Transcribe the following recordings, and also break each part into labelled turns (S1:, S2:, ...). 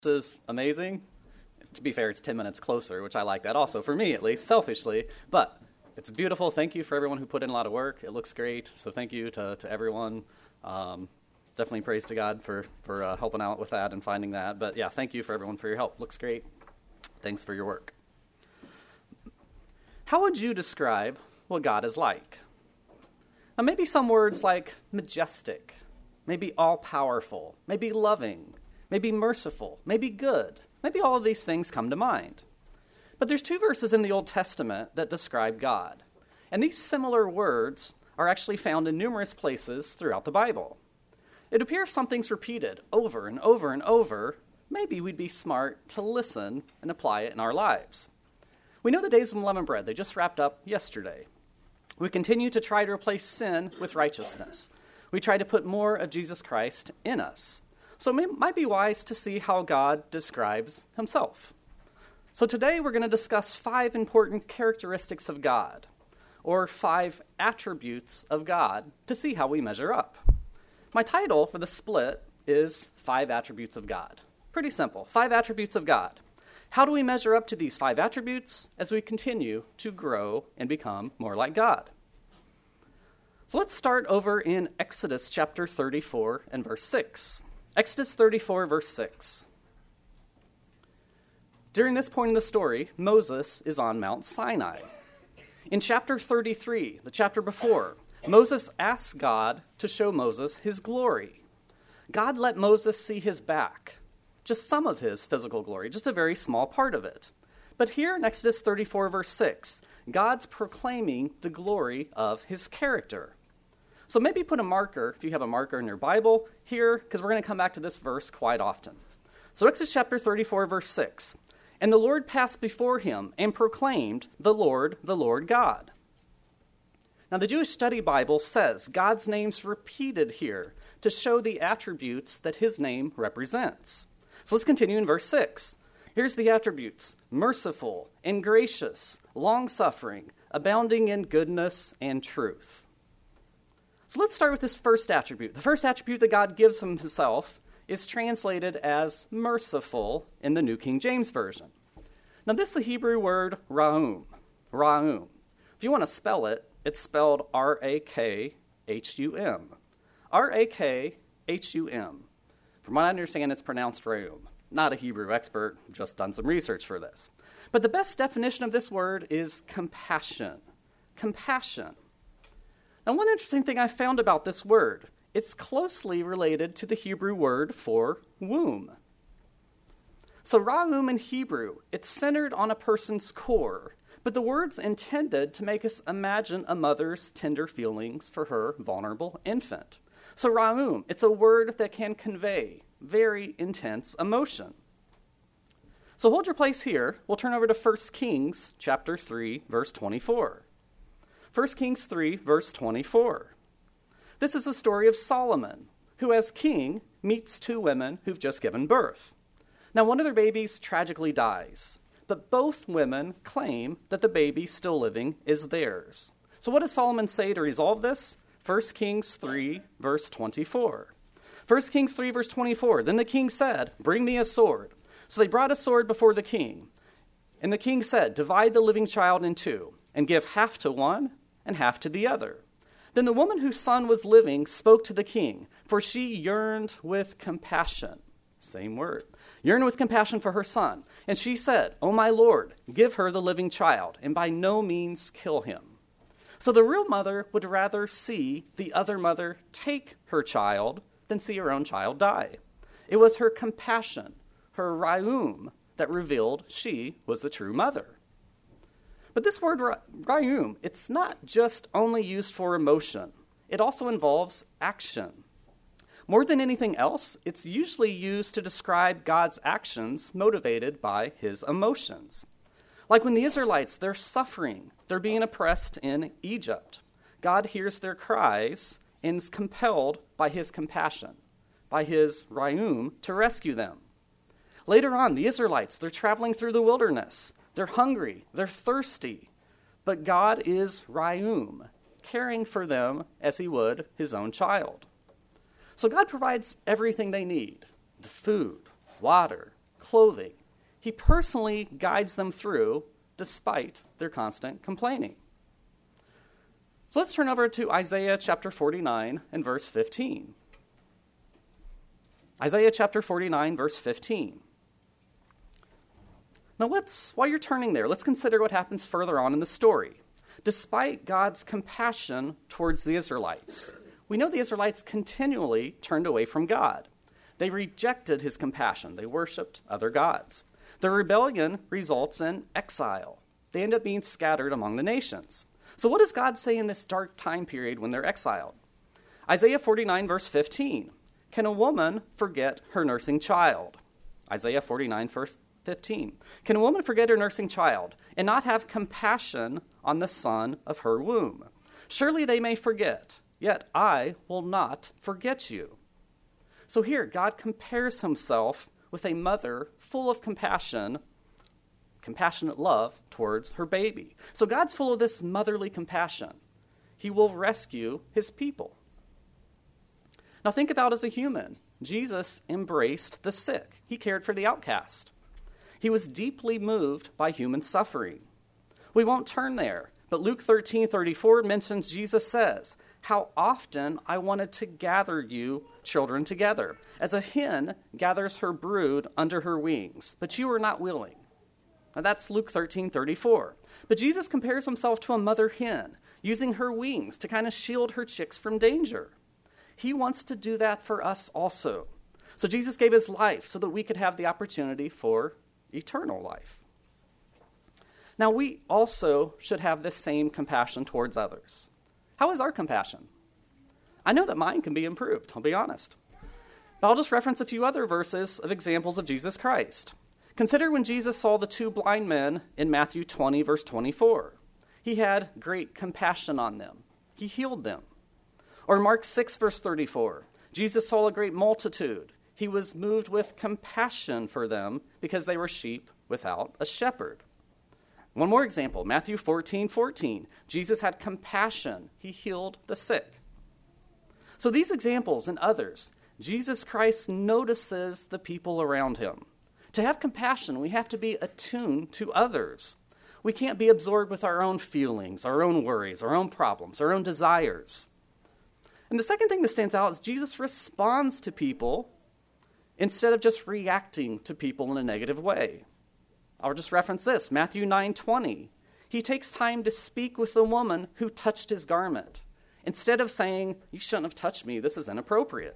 S1: is amazing. To be fair, it's 10 minutes closer, which I like that also, for me at least, selfishly. But it's beautiful. Thank you for everyone who put in a lot of work. It looks great. So thank you to everyone. Definitely praise to God for helping out with that and finding that. But yeah, thank you for everyone for your help. Looks great. Thanks for your work. How would you describe what God is like? Now, maybe some words like majestic, maybe all-powerful, maybe loving, maybe merciful, maybe good. Maybe all of these things come to mind. But there's two verses in the Old Testament that describe God. And these similar words are actually found in numerous places throughout the Bible. It appears if something's repeated over and over and over, maybe we'd be smart to listen and apply it in our lives. We know the days of unleavened bread. They just wrapped up yesterday. We continue to try to replace sin with righteousness. We try to put more of Jesus Christ in us. So it might be wise to see how God describes himself. So today we're going to discuss 5 important characteristics of God, or 5 attributes of God, to see how we measure up. My title for the split is 5 attributes of God. Pretty simple, 5 attributes of God. How do we measure up to these 5 attributes as we continue to grow and become more like God? So let's start over in Exodus chapter 34 and verse 6. Exodus 34, verse 6. During this point in the story, Moses is on Mount Sinai. In chapter 33, the chapter before, Moses asks God to show Moses his glory. God let Moses see his back, just some of his physical glory, just a very small part of it. But here in Exodus 34, verse 6, God's proclaiming the glory of his character. So maybe put a marker, if you have a marker in your Bible, here, because we're going to come back to this verse quite often. So Exodus chapter 34, verse 6. And the Lord passed before him and proclaimed, the Lord God. Now the Jewish Study Bible says God's name's repeated here to show the attributes that his name represents. So let's continue in verse 6. Here's the attributes: merciful and gracious, long-suffering, abounding in goodness and truth. So let's start with this first attribute. The first attribute that God gives himself is translated as merciful in the New King James Version. Now this is the Hebrew word ra'um. Ra'um. If you want to spell it, it's spelled R-A-K-H-U-M. R-A-K-H-U-M. From what I understand, it's pronounced ra'um. Not a Hebrew expert, just done some research for this. But the best definition of this word is compassion. Compassion. Now, one interesting thing I found about this word, it's closely related to the Hebrew word for womb. So ra'um in Hebrew, it's centered on a person's core, but the word's intended to make us imagine a mother's tender feelings for her vulnerable infant. So ra'um, it's a word that can convey very intense emotion. So hold your place here. We'll turn over to 1 Kings chapter 3, verse 24. 1 Kings 3, verse 24. This is the story of Solomon, who as king meets 2 women who've just given birth. Now one of their babies tragically dies, but both women claim that the baby still living is theirs. So what does Solomon say to resolve this? 1 Kings 3, verse 24. 1 Kings 3, verse 24. Then the king said, "Bring me a sword." So they brought a sword before the king. And the king said, "Divide the living child in 2, and give half to one and half to the other." Then the woman whose son was living spoke to the king, for she yearned with compassion. Same word. Yearned with compassion for her son. And she said, "O my lord, give her the living child, and by no means kill him." So the real mother would rather see the other mother take her child than see her own child die. It was her compassion, her ra'um, that revealed she was the true mother. But this word ra'um, it's not just only used for emotion. It also involves action. More than anything else, it's usually used to describe God's actions motivated by his emotions. Like when the Israelites, they're suffering, they're being oppressed in Egypt. God hears their cries and is compelled by his compassion, by his ra'um, to rescue them. Later on, the Israelites, they're traveling through the wilderness. They're hungry, they're thirsty, but God is ra'um, caring for them as he would his own child. So God provides everything they need: the food, water, clothing. He personally guides them through despite their constant complaining. So let's turn over to Isaiah chapter 49 and verse 15. Isaiah chapter 49, verse 15. Now while you're turning there, let's consider what happens further on in the story. Despite God's compassion towards the Israelites, we know the Israelites continually turned away from God. They rejected his compassion. They worshiped other gods. Their rebellion results in exile. They end up being scattered among the nations. So what does God say in this dark time period when they're exiled? Isaiah 49, verse 15. Can a woman forget her nursing child? Isaiah 49, verse 15. Can a woman forget her nursing child and not have compassion on the son of her womb? Surely they may forget, yet I will not forget you. So here, God compares himself with a mother full of compassionate love towards her baby. So God's full of this motherly compassion. He will rescue his people. Now think about as a human. Jesus embraced the sick. He cared for the outcast. He was deeply moved by human suffering. We won't turn there, but Luke 13:34 mentions Jesus says, "How often I wanted to gather you children together, as a hen gathers her brood under her wings, but you were not willing." Now that's Luke 13:34. But Jesus compares himself to a mother hen, using her wings to kind of shield her chicks from danger. He wants to do that for us also. So Jesus gave his life so that we could have the opportunity for eternal life. Now we also should have this same compassion towards others. How is our compassion? I know that mine can be improved, I'll be honest. But I'll just reference a few other verses of examples of Jesus Christ. Consider when Jesus saw the two blind men in Matthew 20, verse 24. He had great compassion on them. He healed them. Or Mark 6, verse 34. Jesus saw a great multitude. He was moved with compassion for them because they were sheep without a shepherd. One more example, Matthew 14:14. Jesus had compassion. He healed the sick. So these examples and others, Jesus Christ notices the people around him. To have compassion, we have to be attuned to others. We can't be absorbed with our own feelings, our own worries, our own problems, our own desires. And the second thing that stands out is Jesus responds to people instead of just reacting to people in a negative way. I'll just reference this, Matthew 9:20. He takes time to speak with the woman who touched his garment, instead of saying, "You shouldn't have touched me, this is inappropriate."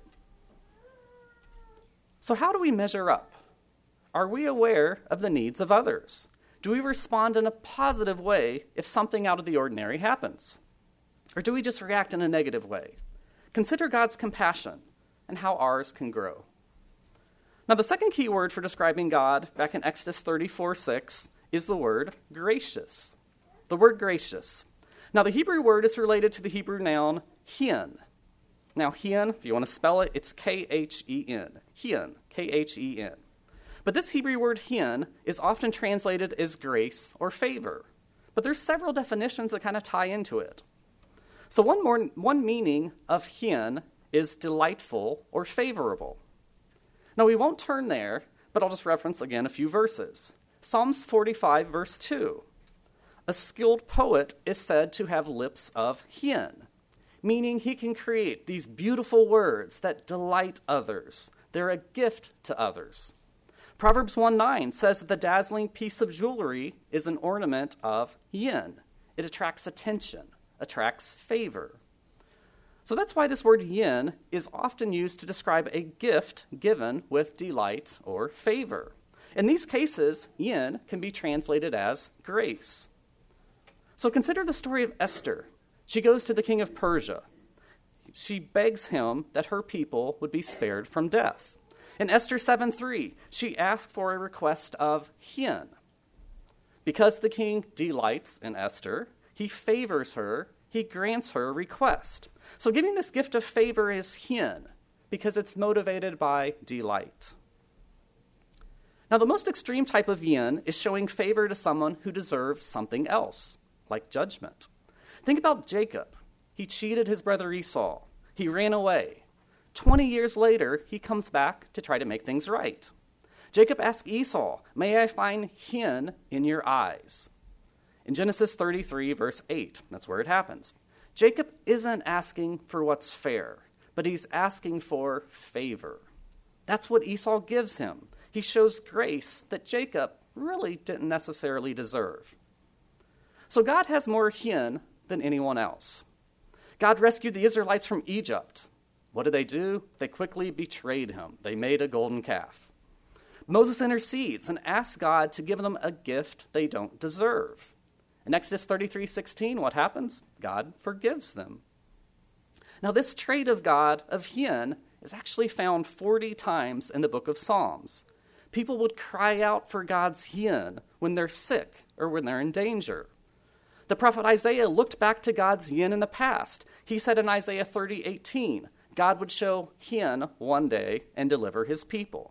S1: So how do we measure up? Are we aware of the needs of others? Do we respond in a positive way if something out of the ordinary happens? Or do we just react in a negative way? Consider God's compassion and how ours can grow. Now, the second key word for describing God back in Exodus 34:6 is the word gracious. The word gracious. Now, the Hebrew word is related to the Hebrew noun hen. Now, hen, if you want to spell it, it's K-H-E-N. Hen, K-H-E-N. But this Hebrew word hen is often translated as grace or favor. But there's several definitions that kind of tie into it. So one meaning of hen is delightful or favorable. Now, we won't turn there, but I'll just reference again a few verses. Psalms 45, verse 2. A skilled poet is said to have lips of hen, meaning he can create these beautiful words that delight others. They're a gift to others. Proverbs 1:9 says that the dazzling piece of jewelry is an ornament of yin. It attracts attention, attracts favor. So that's why this word yin is often used to describe a gift given with delight or favor. In these cases, yin can be translated as grace. So consider the story of Esther. She goes to the king of Persia. She begs him that her people would be spared from death. In Esther 7:3, she asked for a request of hen. Because the king delights in Esther, he favors her, he grants her a request. So giving this gift of favor is hen, because it's motivated by delight. Now, the most extreme type of yin is showing favor to someone who deserves something else, like judgment. Think about Jacob. He cheated his brother Esau. He ran away. 20 years later, he comes back to try to make things right. Jacob asked Esau, "May I find hin in your eyes?" In Genesis 33, verse 8, that's where it happens. Jacob isn't asking for what's fair, but he's asking for favor. That's what Esau gives him. He shows grace that Jacob really didn't necessarily deserve. So God has more hin than anyone else. God rescued the Israelites from Egypt. What did they do? They quickly betrayed him. They made a golden calf. Moses intercedes and asks God to give them a gift they don't deserve. In Exodus 33:16, what happens? God forgives them. Now, this trait of God, of hin, is actually found 40 times in the book of Psalms. People would cry out for God's hin when they're sick or when they're in danger. The prophet Isaiah looked back to God's yin in the past. He said in Isaiah 30:18, God would show hin one day and deliver his people.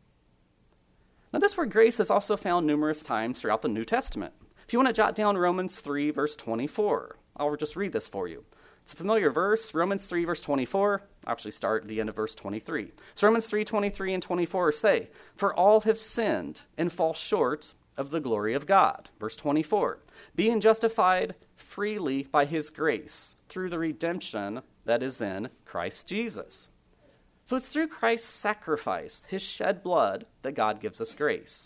S1: Now, this word grace is also found numerous times throughout the New Testament. If you want to jot down Romans 3, verse 24, I'll just read this for you. It's a familiar verse, Romans 3, verse 24. I'll actually start at the end of verse 23. So Romans 3, 23 and 24 say, "For all have sinned and fall short of the glory of God." Verse 24, "Being justified freely by his grace through the redemption that is in Christ Jesus." So it's through Christ's sacrifice, his shed blood, that God gives us grace.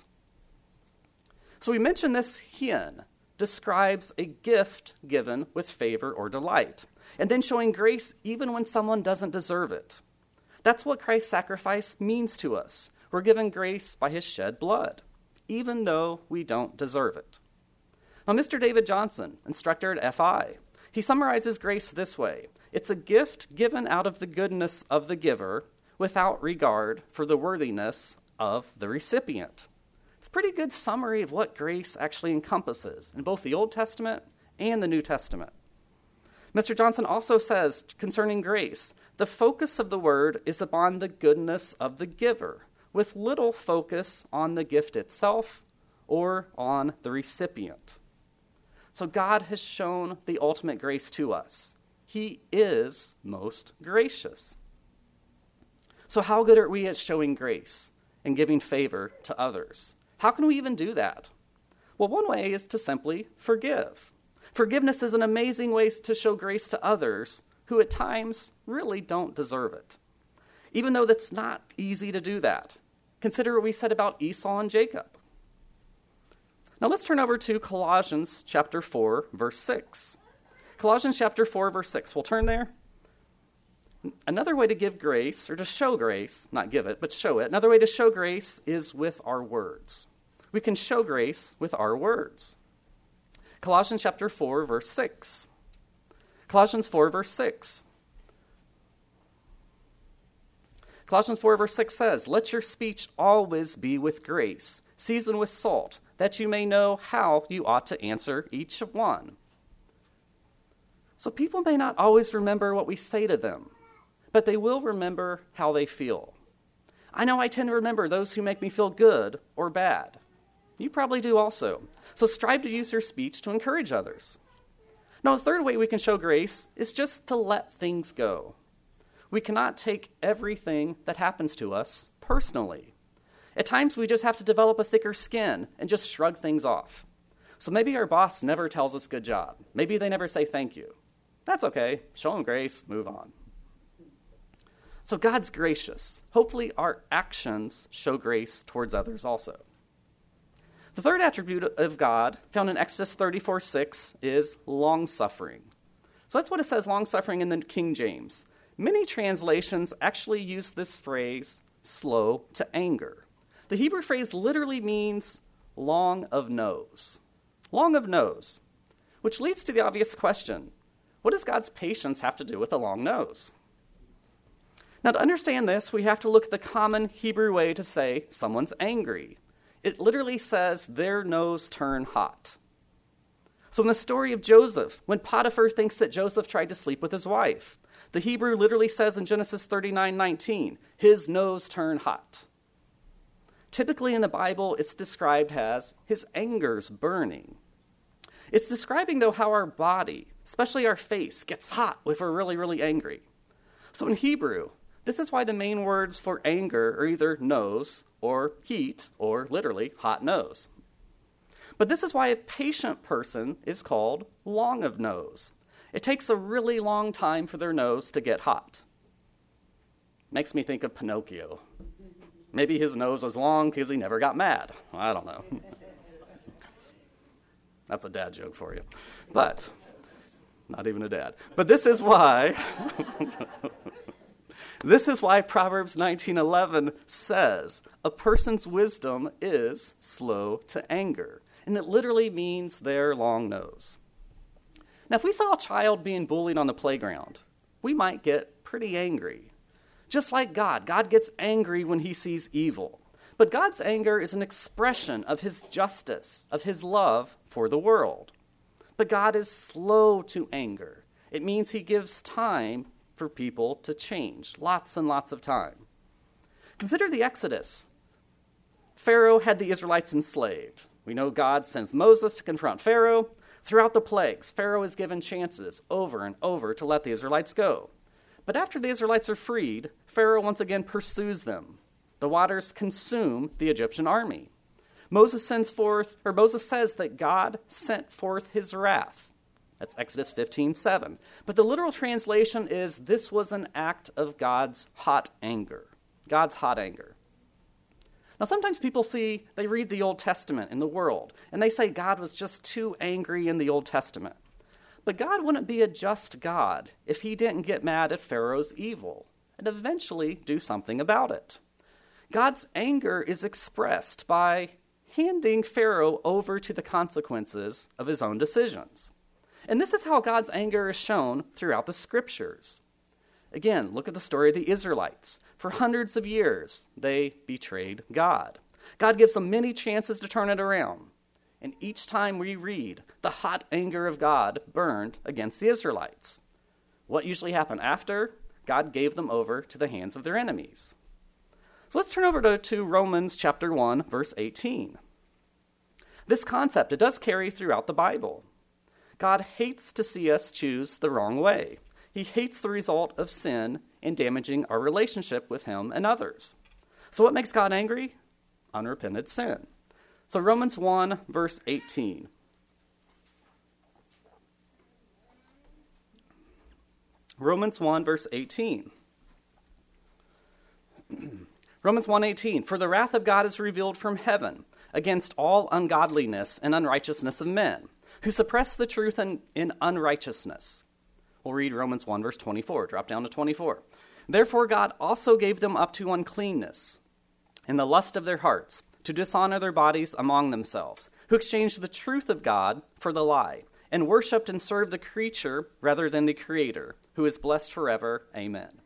S1: So we mentioned this hin describes a gift given with favor or delight, and then showing grace even when someone doesn't deserve it. That's what Christ's sacrifice means to us. We're given grace by his shed blood, even though we don't deserve it. Now, Mr. David Johnson, instructor at FI, he summarizes grace this way: it's a gift given out of the goodness of the giver without regard for the worthiness of the recipient. It's a pretty good summary of what grace actually encompasses in both the Old Testament and the New Testament. Mr. Johnson also says concerning grace, the focus of the word is upon the goodness of the giver, with little focus on the gift itself or on the recipient. So God has shown the ultimate grace to us. He is most gracious. So how good are we at showing grace and giving favor to others? How can we even do that? Well, one way is to simply forgive. Forgiveness is an amazing way to show grace to others who at times really don't deserve it. Even though that's not easy to do that. Consider what we said about Esau and Jacob. Now let's turn over to Colossians chapter 4, verse 6. Colossians chapter 4, verse 6. We'll turn there. Another way to give grace, or to show grace, not give it, but show it, another way to show grace is with our words. We can show grace with our words. Colossians chapter 4, verse 6. Colossians 4, verse 6. Colossians 4, verse 6 says, "Let your speech always be with grace, seasoned with salt, that you may know how you ought to answer each one." So people may not always remember what we say to them, but they will remember how they feel. I know I tend to remember those who make me feel good or bad. You probably do also. So strive to use your speech to encourage others. Now, the third way we can show grace is just to let things go. We cannot take everything that happens to us personally. At times, we just have to develop a thicker skin and just shrug things off. So maybe our boss never tells us good job. Maybe they never say thank you. That's okay. Show them grace, move on. So God's gracious. Hopefully our actions show grace towards others also. The third attribute of God, found in Exodus 34:6, is long-suffering. So that's what it says, long-suffering, in the King James. Many translations actually use this phrase, slow to anger. The Hebrew phrase literally means long of nose. Long of nose. Which leads to the obvious question, what does God's patience have to do with a long nose? Now, to understand this, we have to look at the common Hebrew way to say someone's angry. It literally says their nose turned hot. So in the story of Joseph, when Potiphar thinks that Joseph tried to sleep with his wife, the Hebrew literally says in Genesis 39:19, his nose turned hot. Typically in the Bible, it's described as his anger's burning. It's describing, though, how our body, especially our face, gets hot if we're really, really angry. So in Hebrew, This is why the main words for anger are either nose or heat, or literally hot nose. But this is why a patient person is called long of nose. It takes a really long time for their nose to get hot. Makes me think of Pinocchio. Maybe his nose was long because he never got mad. I don't know. That's a dad joke for you. But, not even a dad. But this is why, Proverbs 19:11 says, a person's wisdom is slow to anger. And it literally means their long nose. Now, if we saw a child being bullied on the playground, we might get pretty angry. Just like God gets angry when he sees evil. But God's anger is an expression of his justice, of his love for the world. But God is slow to anger. It means he gives time for people to change, lots and lots of time. Consider the Exodus. Pharaoh had the Israelites enslaved. We know God sends Moses to confront Pharaoh. Throughout the plagues, Pharaoh is given chances over and over to let the Israelites go. But after the Israelites are freed, Pharaoh once again pursues them. The waters consume the Egyptian army. Moses says that God sent forth his wrath. That's Exodus 15:7. But the literal translation is, this was an act of God's hot anger. God's hot anger. Now, sometimes people they read the Old Testament in the world, and they say God was just too angry in the Old Testament. But God wouldn't be a just God if he didn't get mad at Pharaoh's evil and eventually do something about it. God's anger is expressed by handing Pharaoh over to the consequences of his own decisions. And this is how God's anger is shown throughout the scriptures. Again, look at the story of the Israelites. For hundreds of years, they betrayed God. God gives them many chances to turn it around. And each time we read, the hot anger of God burned against the Israelites. What usually happened after? God gave them over to the hands of their enemies. So let's turn over to Romans chapter 1, verse 18. This concept, it does carry throughout the Bible. God hates to see us choose the wrong way. He hates the result of sin in damaging our relationship with him and others. So what makes God angry? Unrepented sin. So Romans 1, verse 18. Romans 1, verse 18. Romans 1:18, for the wrath of God is revealed from heaven against all ungodliness and unrighteousness of men, who suppress the truth in unrighteousness. We'll read Romans 1, verse 24. Drop down to 24. Therefore God also gave them up to uncleanness in the lust of their hearts, to dishonor their bodies among themselves, who exchanged the truth of God for the lie, and worshipped and served the creature rather than the Creator, who is blessed forever. Amen.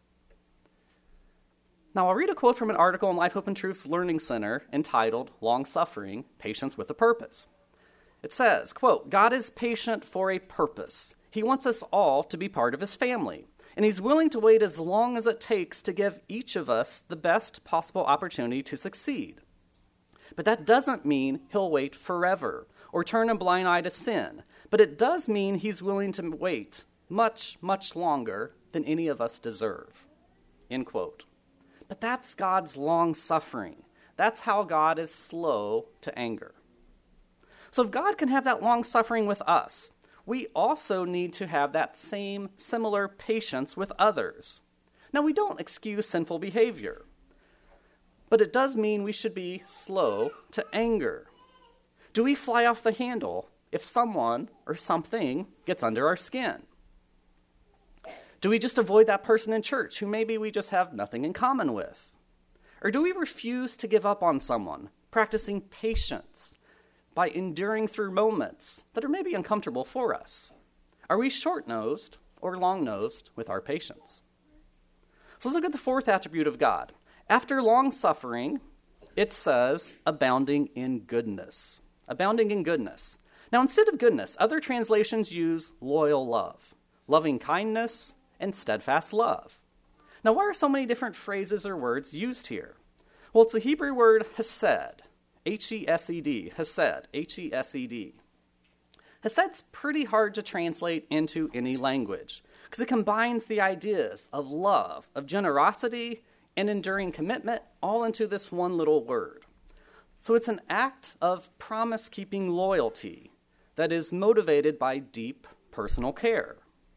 S1: Now I'll read a quote from an article in Life, Hope, and Truth's Learning Center entitled, Long-Suffering, Patience with a Purpose. It says, quote, God is patient for a purpose. He wants us all to be part of his family, and he's willing to wait as long as it takes to give each of us the best possible opportunity to succeed. But that doesn't mean he'll wait forever or turn a blind eye to sin, but it does mean he's willing to wait much, much longer than any of us deserve. End quote. But that's God's long suffering. That's how God is slow to anger. So if God can have that long suffering with us, we also need to have that same similar patience with others. Now, we don't excuse sinful behavior, but it does mean we should be slow to anger. Do we fly off the handle if someone or something gets under our skin? Do we just avoid that person in church who maybe we just have nothing in common with? Or do we refuse to give up on someone, practicing patience by enduring through moments that are maybe uncomfortable for us? Are we short-nosed or long-nosed with our patience? So let's look at the fourth attribute of God. After long suffering, it says abounding in goodness. Abounding in goodness. Now, instead of goodness, other translations use loyal love, loving kindness, and steadfast love. Now, why are so many different phrases or words used here? Well, it's the Hebrew word hesed, H-E-S-E-D, hesed, H-E-S-E-D. Hesed's pretty hard to translate into any language, because it combines the ideas of love, of generosity, and enduring commitment all into this one little word. So it's an act of promise-keeping loyalty that is motivated by deep personal care.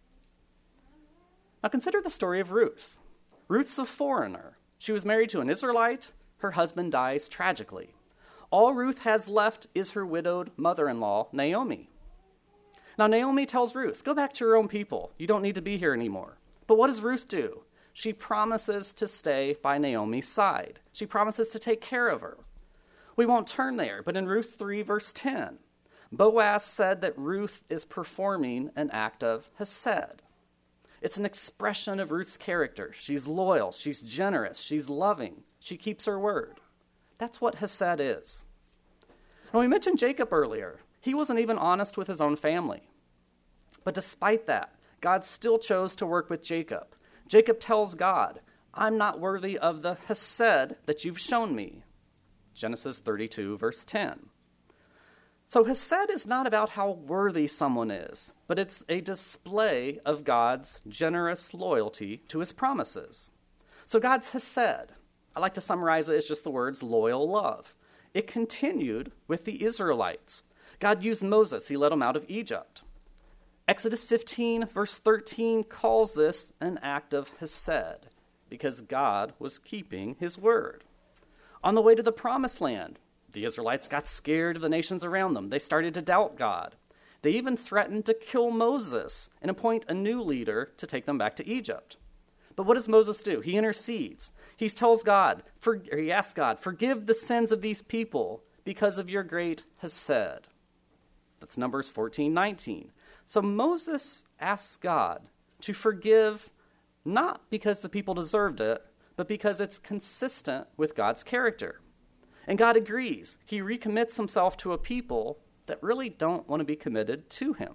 S1: Now consider the story of Ruth. Ruth's a foreigner. She was married to an Israelite. Her husband dies tragically. All Ruth has left is her widowed mother-in-law, Naomi. Now Naomi tells Ruth, go back to your own people. You don't need to be here anymore. But what does Ruth do? She promises to stay by Naomi's side. She promises to take care of her. We won't turn there, but in Ruth 3, verse 10, Boaz said that Ruth is performing an act of hesed. It's an expression of Ruth's character. She's loyal, she's generous, she's loving, she keeps her word. That's what hesed is. And we mentioned Jacob earlier. He wasn't even honest with his own family. But despite that, God still chose to work with Jacob. Jacob tells God, I'm not worthy of the hesed that you've shown me. Genesis 32, verse 10. So hesed is not about how worthy someone is, but it's a display of God's generous loyalty to his promises. So God's hesed, I like to summarize it as just the words loyal love. It continued with the Israelites. God used Moses. He led them out of Egypt. Exodus 15, verse 13 calls this an act of hesed because God was keeping his word. On the way to the promised land, the Israelites got scared of the nations around them. They started to doubt God. They even threatened to kill Moses and appoint a new leader to take them back to Egypt. But what does Moses do? He intercedes. He tells God, he asks God, forgive the sins of these people because of your great hesed. That's Numbers 14:19. So Moses asks God to forgive not because the people deserved it, but because it's consistent with God's character. And God agrees. He recommits himself to a people that really don't want to be committed to him.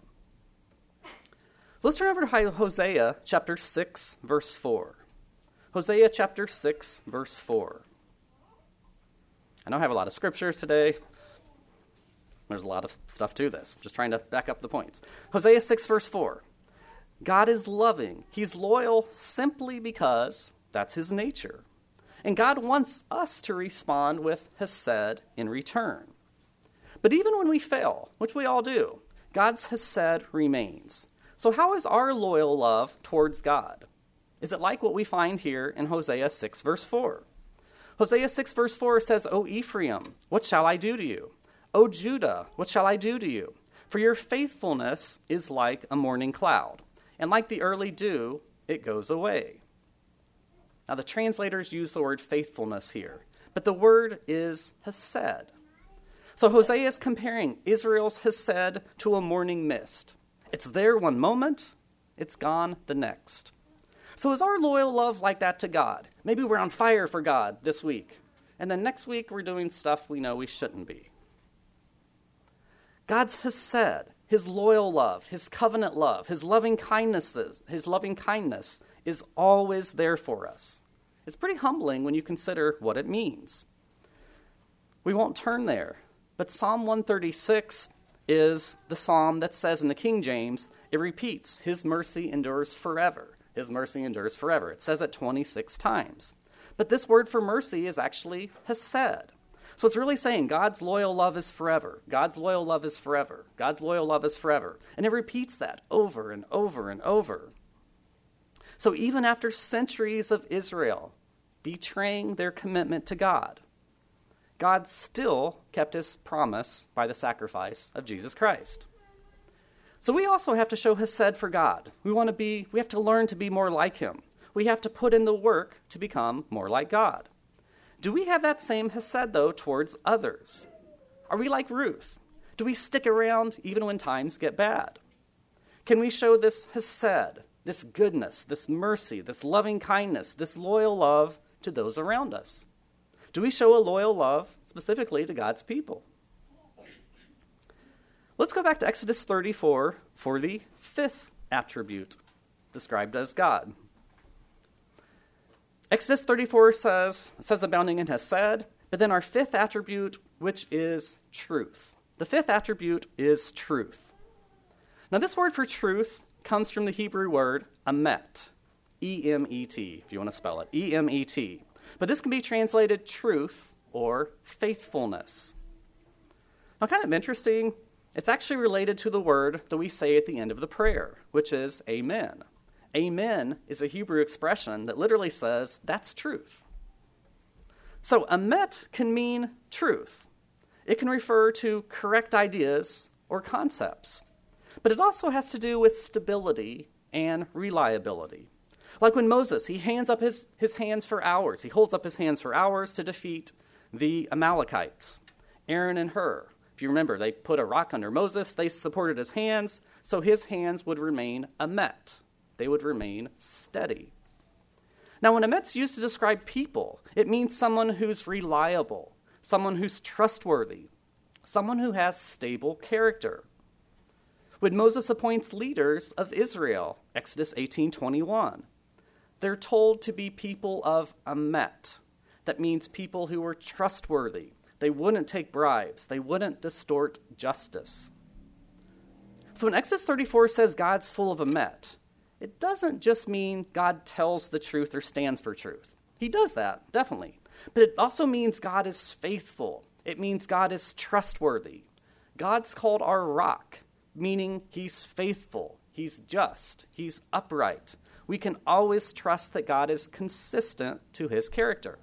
S1: So let's turn over to Hosea chapter 6, verse 4. Hosea chapter 6, verse 4. I know I have a lot of scriptures today. There's a lot of stuff to this. Just trying to back up the points. Hosea 6, verse 4. God is loving. He's loyal simply because that's his nature. And God wants us to respond with hesed in return. But even when we fail, which we all do, God's hesed remains. So how is our loyal love towards God? Is it like what we find here in Hosea 6, verse 4? Hosea 6, verse 4 says, O Ephraim, what shall I do to you? O Judah, what shall I do to you? For your faithfulness is like a morning cloud, and like the early dew, it goes away. Now the translators use the word faithfulness here, but the word is hesed. So Hosea is comparing Israel's hesed to a morning mist. It's there one moment, it's gone the next. So is our loyal love like that to God? Maybe we're on fire for God this week, and then next week we're doing stuff we know we shouldn't be. God's hesed, his loyal love, his covenant love, his loving kindness is always there for us. It's pretty humbling when you consider what it means. We won't turn there, but Psalm 136 is the psalm that says in the King James, it repeats, his mercy endures forever. His mercy endures forever. It says it 26 times. But this word for mercy is actually hesed. So it's really saying God's loyal love is forever. God's loyal love is forever. God's loyal love is forever. And it repeats that over and over and over. So even after centuries of Israel betraying their commitment to God, God still kept his promise by the sacrifice of Jesus Christ. So we also have to show hesed for God. We have to learn to be more like him. We have to put in the work to become more like God. Do we have that same hesed, though, towards others? Are we like Ruth? Do we stick around even when times get bad? Can we show this hesed, this goodness, this mercy, this loving kindness, this loyal love to those around us? Do we show a loyal love specifically to God's people? Let's go back to Exodus 34 for the fifth attribute described as God. Exodus 34 says abounding in hesed, but then our fifth attribute, which is truth. The fifth attribute is truth. Now this word for truth comes from the Hebrew word emet, E-M-E-T, if you want to spell it, E-M-E-T. But this can be translated truth or faithfulness. Now, kind of interesting, it's actually related to the word that we say at the end of the prayer, which is amen. Amen is a Hebrew expression that literally says, that's truth. So emet can mean truth. It can refer to correct ideas or concepts. But it also has to do with stability and reliability. Like when Moses, he hands up his hands for hours. He holds up his hands for hours to defeat the Amalekites. Aaron and Hur, if you remember, they put a rock under Moses. They supported his hands, so his hands would remain emet. They would remain steady. Now, when emet's used to describe people, it means someone who's reliable, someone who's trustworthy, someone who has stable character. When Moses appoints leaders of Israel, Exodus 18:21, they're told to be people of emet. That means people who are trustworthy. They wouldn't take bribes. They wouldn't distort justice. So when Exodus 34 says God's full of emet, it doesn't just mean God tells the truth or stands for truth. He does that, definitely. But it also means God is faithful. It means God is trustworthy. God's called our rock, meaning he's faithful, he's just, he's upright. We can always trust that God is consistent to his character.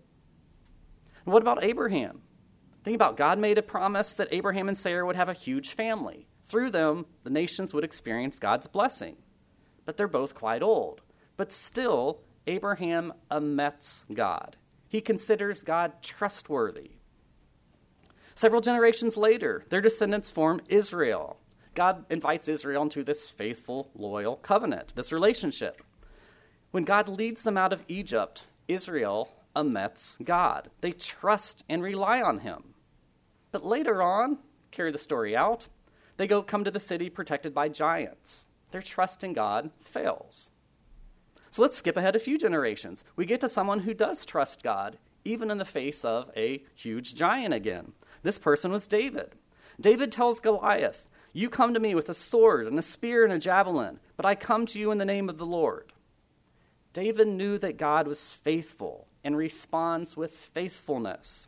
S1: And what about Abraham? Think about God made a promise that Abraham and Sarah would have a huge family. Through them, the nations would experience God's blessing. But they're both quite old. But still, Abraham emets God. He considers God trustworthy. Several generations later, their descendants form Israel. God invites Israel into this faithful, loyal covenant, this relationship. When God leads them out of Egypt, Israel emets God. They trust and rely on him. But later on, carry the story out, they come to the city protected by giants. Their trust in God fails. So let's skip ahead a few generations. We get to someone who does trust God, even in the face of a huge giant again. This person was David. David tells Goliath, "You come to me with a sword and a spear and a javelin, but I come to you in the name of the Lord." David knew that God was faithful and responds with faithfulness.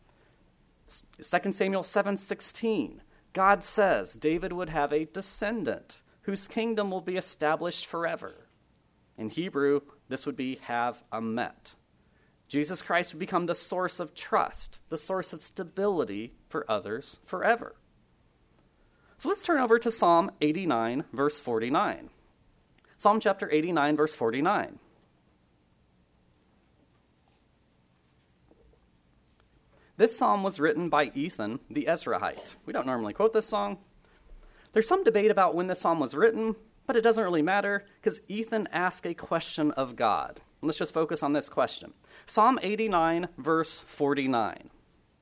S1: 2 Samuel 7:16, God says David would have a descendant whose kingdom will be established forever. In Hebrew, this would be have emet. Jesus Christ would become the source of trust, the source of stability for others forever. So let's turn over to Psalm 89, verse 49. Psalm chapter 89, verse 49. This psalm was written by Ethan the Ezrahite. We don't normally quote this song. There's some debate about when this psalm was written, but it doesn't really matter because Ethan asked a question of God. Let's just focus on this question. Psalm 89, verse 49.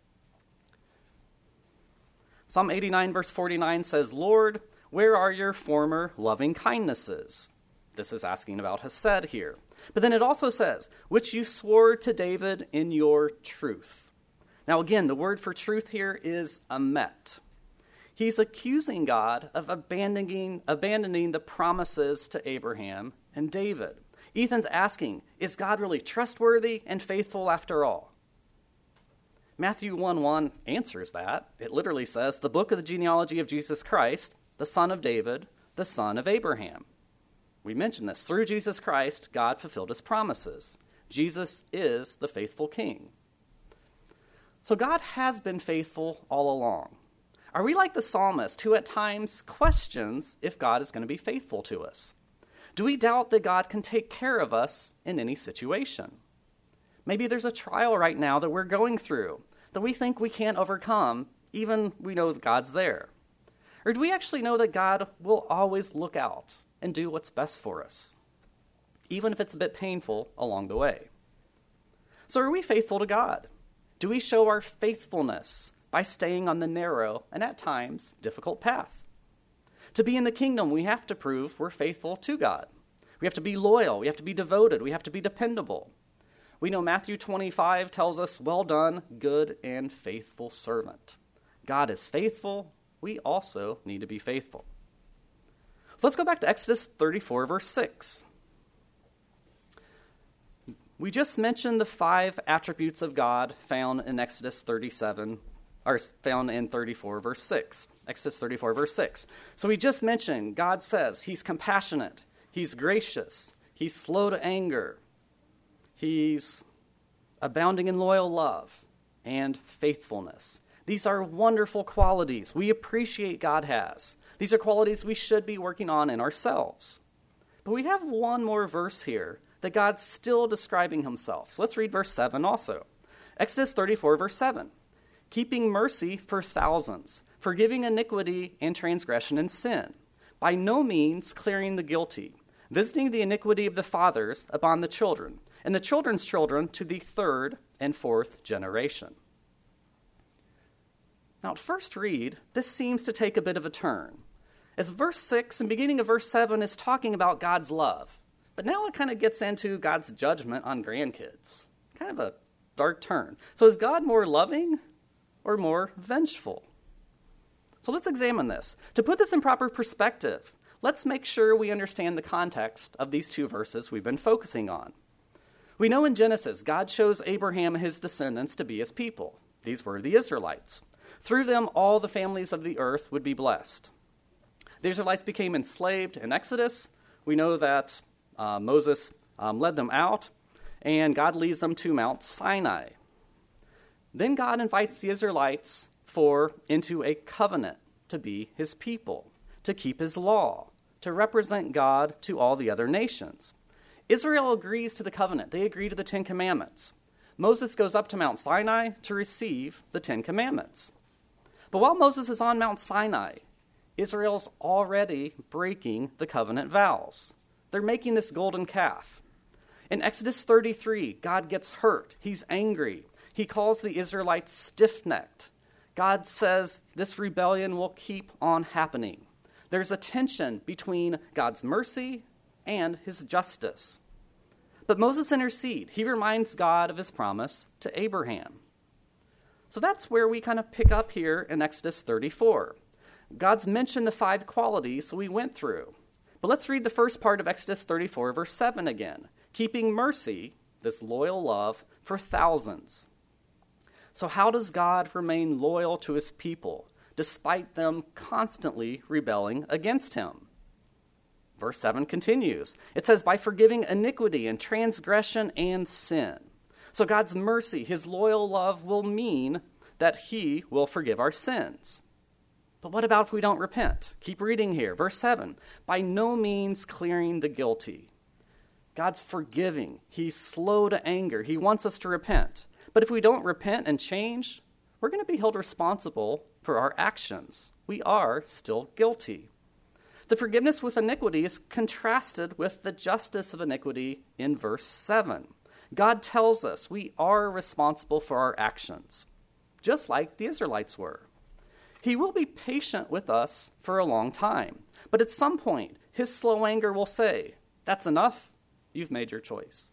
S1: Psalm 89, verse 49 says, "Lord, where are your former loving kindnesses?" This is asking about Hesed here. But then it also says, "which you swore to David in your truth." Now again, the word for truth here is emet. He's accusing God of abandoning the promises to Abraham and David. Ethan's asking, is God really trustworthy and faithful after all? Matthew 1:1 answers that. It literally says, "The book of the genealogy of Jesus Christ, the son of David, the son of Abraham." We mentioned this. Through Jesus Christ, God fulfilled his promises. Jesus is the faithful king. So God has been faithful all along. Are we like the psalmist who at times questions if God is going to be faithful to us? Do we doubt that God can take care of us in any situation? Maybe there's a trial right now that we're going through that we think we can't overcome, even we know that God's there. Or do we actually know that God will always look out and do what's best for us, even if it's a bit painful along the way? So are we faithful to God? Do we show our faithfulness by staying on the narrow and at times difficult path? To be in the kingdom, we have to prove we're faithful to God. We have to be loyal. We have to be devoted. We have to be dependable. We know Matthew 25 tells us, "Well done, good and faithful servant." God is faithful. We also need to be faithful. So let's go back to Exodus 34, verse 6. We just mentioned the 5 attributes of God found in Exodus 37, or found in 34, verse 6. Exodus 34, verse 6. So we just mentioned God says he's compassionate, he's gracious, he's slow to anger, he's abounding in loyal love and faithfulness. These are wonderful qualities we appreciate God has. These are qualities we should be working on in ourselves. But we have one more verse here that God's still describing himself. So let's read verse 7 also. Exodus 34, verse 7. Keeping mercy for thousands, forgiving iniquity and transgression and sin, by no means clearing the guilty, visiting the iniquity of the fathers upon the children, and the children's children to the 3rd and 4th generation. Now, at first read, this seems to take a bit of a turn, as verse 6 and beginning of verse 7 is talking about God's love. But now it kind of gets into God's judgment on grandkids. Kind of a dark turn. So is God more loving or more vengeful? So let's examine this. To put this in proper perspective, let's make sure we understand the context of these 2 verses we've been focusing on. We know in Genesis, God chose Abraham and his descendants to be his people. These were the Israelites. Through them, all the families of the earth would be blessed. The Israelites became enslaved in Exodus. We know that Moses led them out, and God leads them to Mount Sinai. Then God invites the Israelites into a covenant to be his people, to keep his law, to represent God to all the other nations. Israel agrees to the covenant. They agree to the 10 Commandments. Moses goes up to Mount Sinai to receive the 10 Commandments. But while Moses is on Mount Sinai, Israel's already breaking the covenant vows. They're making this golden calf. In Exodus 33, God gets hurt. He's angry. He calls the Israelites stiff-necked. God says this rebellion will keep on happening. There's a tension between God's mercy and his justice. But Moses intercedes. He reminds God of his promise to Abraham. So that's where we kind of pick up here in Exodus 34. God's mentioned the 5 qualities we went through. But let's read the first part of Exodus 34, verse 7 again. Keeping mercy, this loyal love, for thousands. So how does God remain loyal to his people, despite them constantly rebelling against him? Verse 7 continues. It says, by forgiving iniquity and transgression and sin. So God's mercy, his loyal love, will mean that he will forgive our sins. But what about if we don't repent? Keep reading here. Verse 7, by no means clearing the guilty. God's forgiving. He's slow to anger. He wants us to repent. But if we don't repent and change, we're going to be held responsible for our actions. We are still guilty. The forgiveness with iniquity is contrasted with the justice of iniquity in verse 7. God tells us we are responsible for our actions, just like the Israelites were. He will be patient with us for a long time, but at some point, his slow anger will say, that's enough, you've made your choice.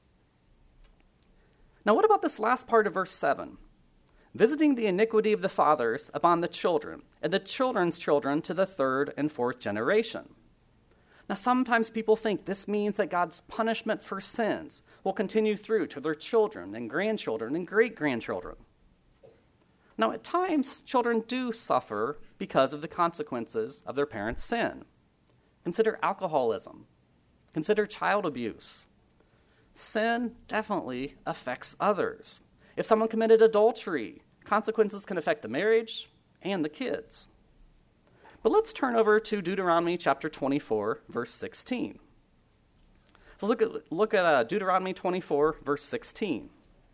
S1: Now what about this last part of verse 7? Visiting the iniquity of the fathers upon the children, and the children's children to the 3rd and 4th generation. Now sometimes people think this means that God's punishment for sins will continue through to their children and grandchildren and great-grandchildren. Now, at times, children do suffer because of the consequences of their parents' sin. Consider alcoholism. Consider child abuse. Sin definitely affects others. If someone committed adultery, consequences can affect the marriage and the kids. But let's turn over to Deuteronomy chapter 24, verse 16. So look at Deuteronomy 24, verse 16.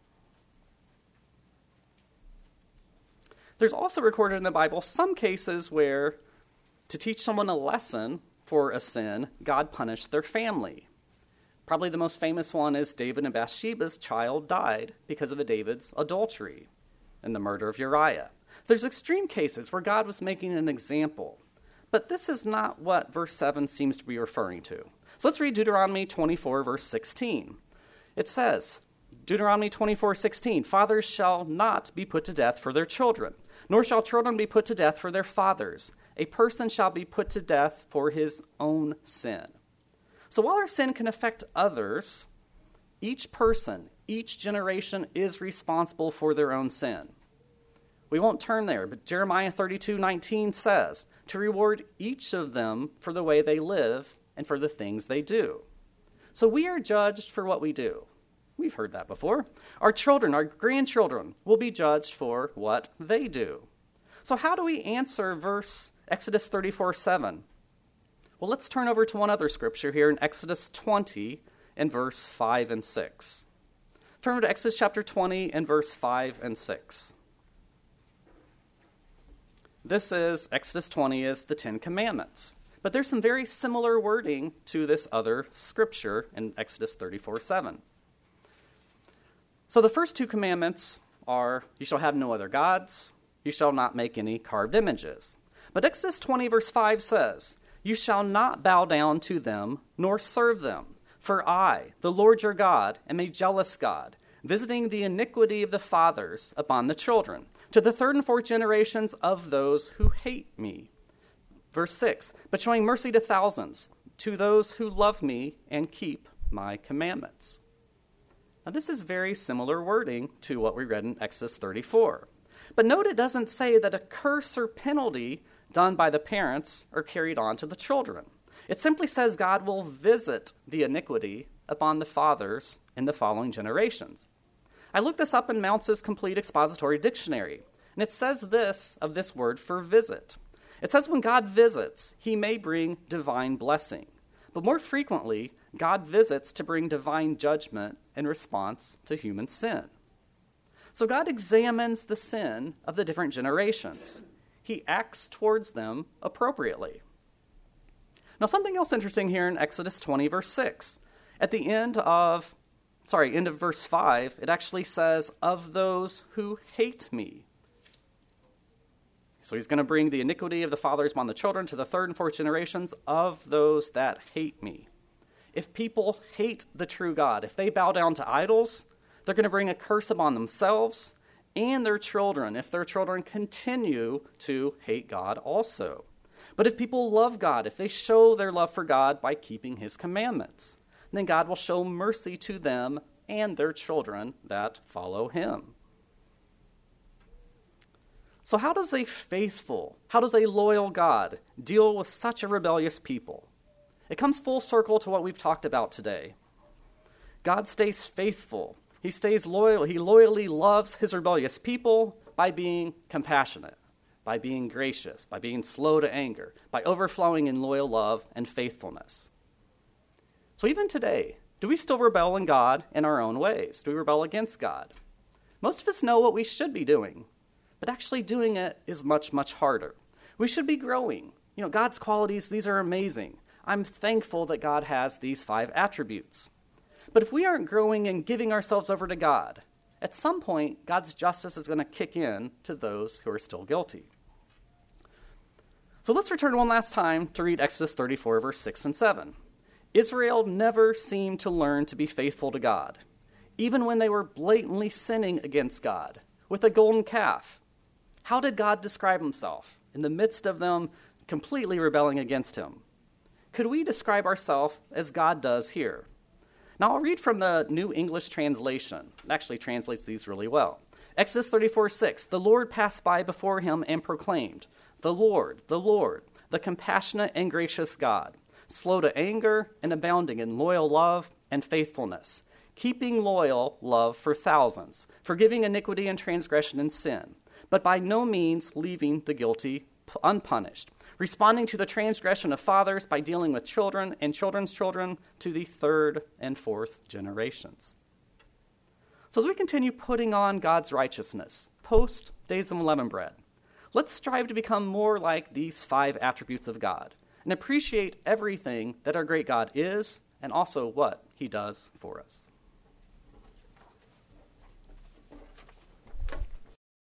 S1: There's also recorded in the Bible some cases where, to teach someone a lesson for a sin, God punished their family. Probably the most famous one is David and Bathsheba's child died because of David's adultery and the murder of Uriah. There's extreme cases where God was making an example, but this is not what verse 7 seems to be referring to. So let's read Deuteronomy 24, verse 16. It says, Deuteronomy 24:16, fathers shall not be put to death for their children, Nor shall children be put to death for their fathers. A person shall be put to death for his own sin. So while our sin can affect others, each person, each generation is responsible for their own sin. We won't turn there, but Jeremiah 32:19 says, to reward each of them for the way they live and for the things they do. So we are judged for what we do. We've heard that before. Our children, our grandchildren will be judged for what they do. So how do we answer Exodus 34:7? Well, let's turn over to one other scripture here in Exodus 20 and verse 5 and 6. Turn over to Exodus chapter 20 and verse 5 and 6. This is, Exodus 20 is the Ten Commandments. But there's some very similar wording to this other scripture in Exodus 34:7. So the first two commandments are, you shall have no other gods, you shall not make any carved images. But Exodus 20 verse 5 says, you shall not bow down to them nor serve them. For I, the Lord your God, am a jealous God, visiting the iniquity of the fathers upon the children, to the third and fourth generations of those who hate me. Verse 6, but showing mercy to thousands, to those who love me and keep my commandments. Now this is very similar wording to what we read in Exodus 34. But note it doesn't say that a curse or penalty done by the parents are carried on to the children. It simply says God will visit the iniquity upon the fathers in the following generations. I looked this up in Mounce's Complete Expository Dictionary, and it says this of this word for visit. It says when God visits, he may bring divine blessing. But more frequently, God visits to bring divine judgment in response to human sin. So God examines the sin of the different generations. He acts towards them appropriately. Now, something else interesting here in Exodus 20, verse 6. At the end of verse 5, it actually says, of those who hate me. So he's going to bring the iniquity of the fathers upon the children to the third and fourth generations of those that hate me. If people hate the true God, if they bow down to idols, they're going to bring a curse upon themselves and their children, if their children continue to hate God also. But if people love God, if they show their love for God by keeping his commandments, then God will show mercy to them and their children that follow him. So how does a loyal God deal with such a rebellious people? It comes full circle to what we've talked about today. God stays faithful. He stays loyal. He loyally loves his rebellious people by being compassionate, by being gracious, by being slow to anger, by overflowing in loyal love and faithfulness. So even today, do we still rebel in God in our own ways? Do we rebel against God? Most of us know what we should be doing, but actually doing it is much, much harder. We should be growing. God's qualities, these are amazing. I'm thankful that God has these 5 attributes. But if we aren't growing and giving ourselves over to God, at some point, God's justice is going to kick in to those who are still guilty. So let's return one last time to read Exodus 34, verse 6 and 7. Israel never seemed to learn to be faithful to God, even when they were blatantly sinning against God with a golden calf. How did God describe himself in the midst of them completely rebelling against him? Could we describe ourselves as God does here? Now I'll read from the New English Translation. It actually translates these really well. Exodus 34:6, the Lord passed by before him and proclaimed, the Lord, the compassionate and gracious God, slow to anger and abounding in loyal love and faithfulness, keeping loyal love for thousands, forgiving iniquity and transgression and sin, but by no means leaving the guilty unpunished, responding to the transgression of fathers by dealing with children and children's children to the third and fourth generations. So as we continue putting on God's righteousness, post Days of Unleavened Bread, let's strive to become more like these 5 attributes of God and appreciate everything that our great God is and also what he does for us.